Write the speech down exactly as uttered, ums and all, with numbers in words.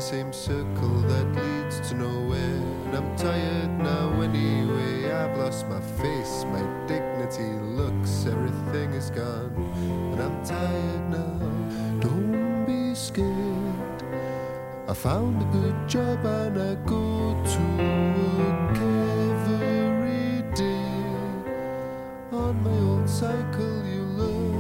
the same circle that leads to nowhere. And I'm tired now anyway. I've lost my face, my dignity, looks, everything is gone. And I'm tired now. Don't be scared. I found a good job and I go to work every day. On my old cycle you learn